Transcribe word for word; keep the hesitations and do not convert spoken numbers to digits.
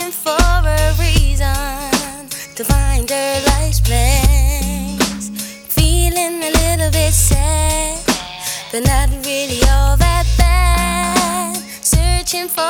looking for a reason to find her life's place. Feeling a little bit sad, but not really all that bad. Searching for